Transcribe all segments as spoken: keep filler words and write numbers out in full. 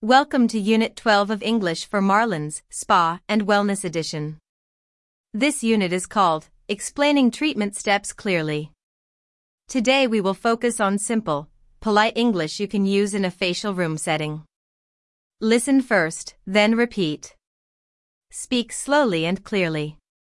Welcome to Unit twelve of English for Marlins, Spa, and Wellness Edition. This unit is called Explaining Treatment Steps Clearly. Today we will focus on simple, polite English you can use in a facial room setting. Listen first, then repeat. Speak slowly and clearly.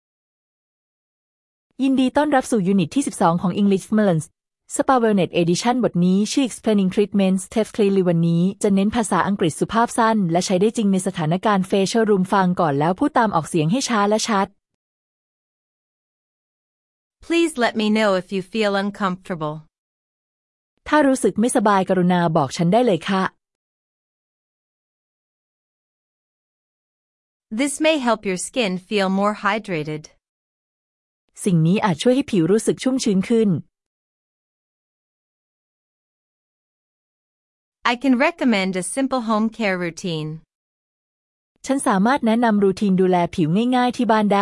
ยินดีต้อนรับสู่ยูนิตที่สิบสองของ English Marlins Spa Wellness Edition บทนี้ชื่อ Explaining Treatment Steps Clearly วันนี้จะเน้นภาษาอังกฤษสุภาพสั้นและใช้ได้จริงในสถานการณ์ Facial Room ฟังก่อนแล้วพูดตามออกเสียงให้ช้าและชัด Please let me know if you feel uncomfortable. ถ้ารู้สึกไม่สบายกรุณาบอกฉันได้เลยค่ะ This may help your skin feel more hydrated. สิ่งนี้อาจช่วยให้ผิวรู้สึกชุ่มชื้นขึ้น I can recommend a simple home care routine. ฉันสามารถแนะนำรูทีนดูแลผิวง่ายๆที่บ้านได้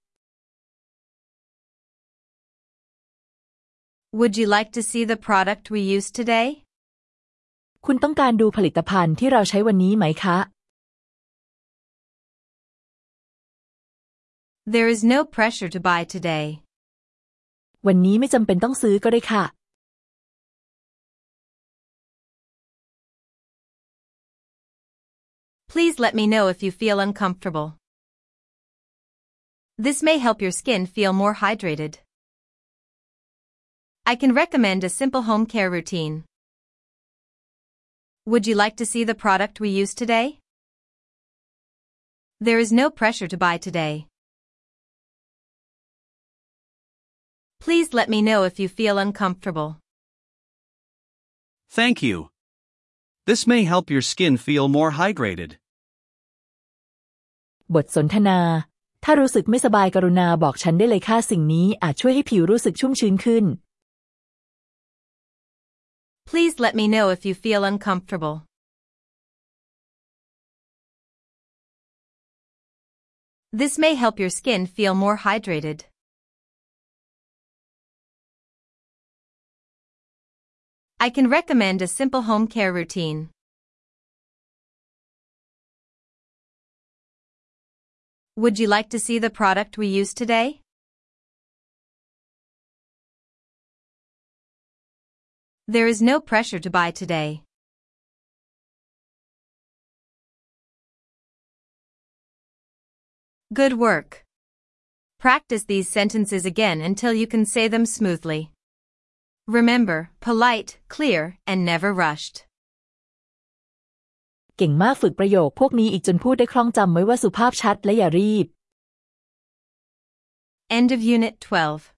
Would you like to see the product we used today? คุณต้องการดูผลิตภัณฑ์ที่เราใช้วันนี้ไหมคะ There is no pressure to buy today. วันนี้ไม่จำเป็นต้องซื้อก็ได้ค่ะ Please let me know if you feel uncomfortable. This may help your skin feel more hydrated. I can recommend a simple home care routine. Would you like to see the product we used today? There is no pressure to buy today. Please let me know if you feel uncomfortable. Thank you. This may help your skin feel more hydrated. บทสนทนาถ้ารู้สึกไม่สบายกรุณาบอกฉันได้เลยค่ะสิ่งนี้อาจช่วยให้ผิวรู้สึกชุ่มชื้นขึ้น Please let me know if you feel uncomfortable. This may help your skin feel more hydrated. I can recommend a simple home care routine. Would you like to see the product we used today? There is no pressure to buy today. Good work. Practice these sentences again until you can say them smoothly. Remember, polite, clear, and never rushed. เก่งมากฝึกประโยคพวกนี้อีกจนพูดได้คล่องจำไว้ว่าสุภาพชัดและอย่ารีบ End of Unit twelve